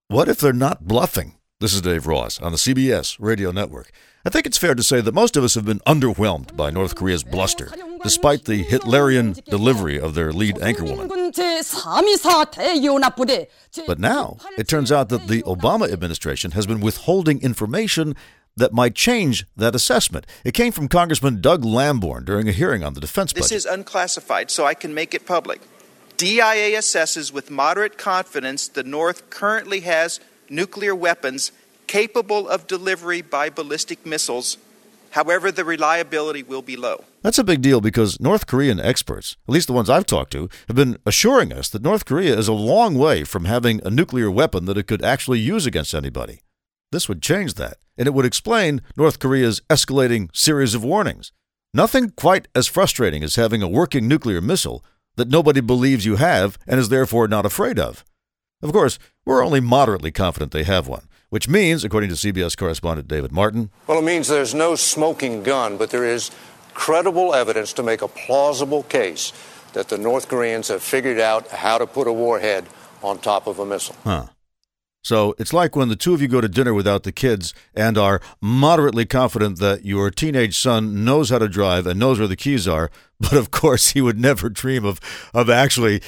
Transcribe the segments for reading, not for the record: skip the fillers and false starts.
What if they're not bluffing? This is Dave Ross on the CBS Radio Network. I think it's fair to say that most of us have been underwhelmed by North Korea's bluster, despite the Hitlerian delivery of their lead anchorwoman. But now, it turns out that the Obama administration has been withholding information that might change that assessment. It came from Congressman Doug Lamborn during a hearing on the defense budget. This is unclassified, so I can make it public. DIA assesses with moderate confidence the North currently has nuclear weapons capable of delivery by ballistic missiles. However, the reliability will be low. That's a big deal because North Korean experts, at least the ones I've talked to, have been assuring us that North Korea is a long way from having a nuclear weapon that it could actually use against anybody. This would change that, and it would explain North Korea's escalating series of warnings. Nothing quite as frustrating as having a working nuclear missile that nobody believes you have and is therefore not afraid of. Of course, we're only moderately confident they have one, which means, according to CBS correspondent David Martin, well, it means there's no smoking gun, but there is credible evidence to make a plausible case that the North Koreans have figured out how to put a warhead on top of a missile. So it's like when the two of you go to dinner without the kids and are moderately confident that your teenage son knows how to drive and knows where the keys are, but of course he would never dream of actually...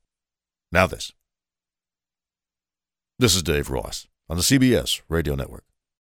Now this. This is Dave Ross on the CBS Radio Network.